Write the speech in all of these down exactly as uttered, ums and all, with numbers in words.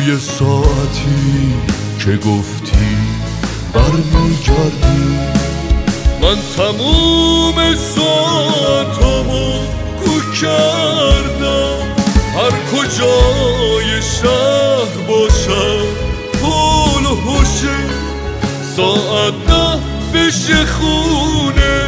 توی ساعتی که گفتی برمیگردی. من تموم ساعتامو گو کردم، هر کجای شهر باشم پول و هوشه، ساعت ده بشه خونه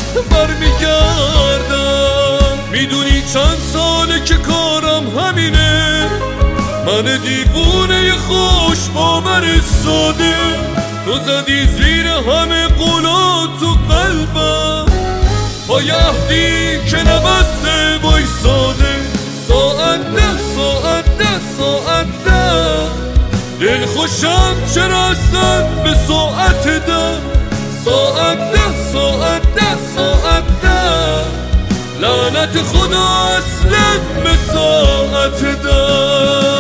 برمیگردم. میدونی چند ساله که کارم همینه، من دیوونه خوش باور ساده، تو زدی زیر همه قولا تو قلبم، با یهدی که نبسته وایساده. ساعت ده ساعت ده ساعت ده، دل خوشم چرا اصلا به ساعت ده. ساعت ده ساعت ده ساعت ده، لعنت خدا اصلا به ساعت ده.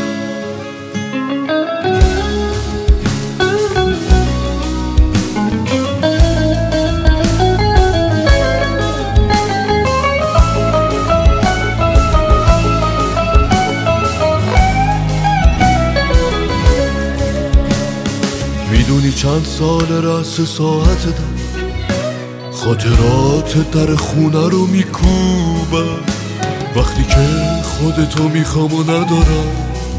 میدونی چند سال رأس ساعت ده، خاطرات در خونه رو میکوبه، وقتی که خودتو میخوام و ندارم،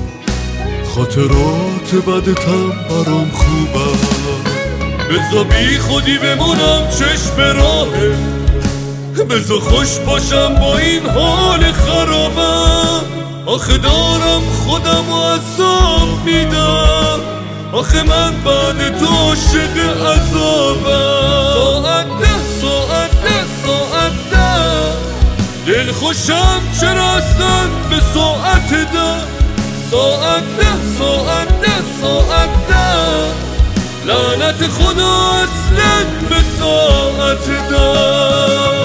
خاطرات بدتم برام خوبه. بزا بی خودی بمونم چشم راهه، بزا خوش باشم با این حال خرابم. آخه دارم خودم و عذاب میدم، آخه من بعد تو عاشق عذابم. ساعت ده ساعت ده ساعت ده، دل خوشم چرا اصلا به ساعت ده. ساعت ده ساعت ده ساعت ده، لعنت خدا اصلا به ساعت ده.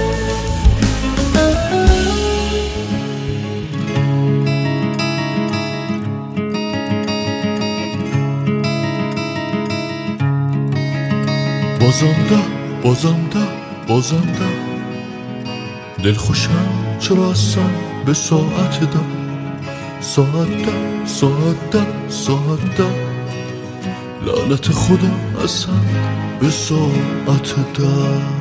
بازم ده بازم ده بازم ده، دل خوشم چرا اصلا به ساعت ده. ساعت ده ساعت ده ساعت ده، لعنت خدا اصلا به ساعت ده.